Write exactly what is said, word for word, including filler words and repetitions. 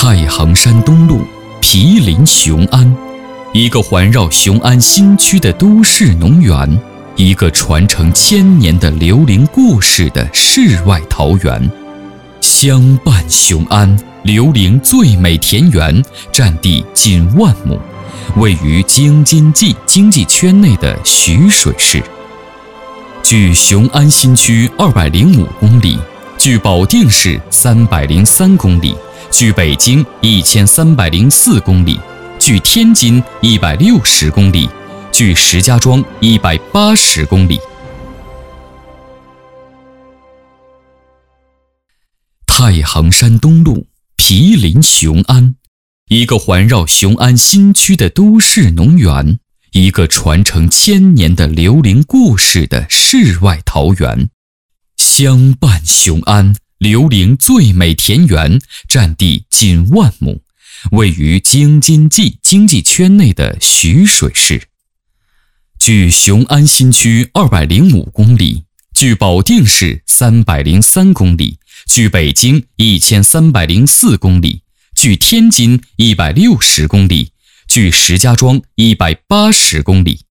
太行山东路毗邻雄安，一个环绕雄安新区的都市农园，一个传承千年的刘伶故事的世外桃源。相伴雄安，刘伶最美田园，占地近万亩，位于京津冀经济圈内的徐水市。距雄安新区二百零五公里，距保定市三百零三公里，距北京一千三百零四公里，距天津一百六十公里，距石家庄一百八十公里。太行山东路毗邻雄安，一个环绕雄安新区的都市农园，一个传承千年的刘伶故事的世外桃源。相伴雄安，刘伶最美田园，占地近万亩，位于京津冀经济圈内的徐水市。距雄安新区二百零五公里，距保定市三百零三公里，距北京一千三百零四公里，距天津一百六十公里，距石家庄一百八十公里。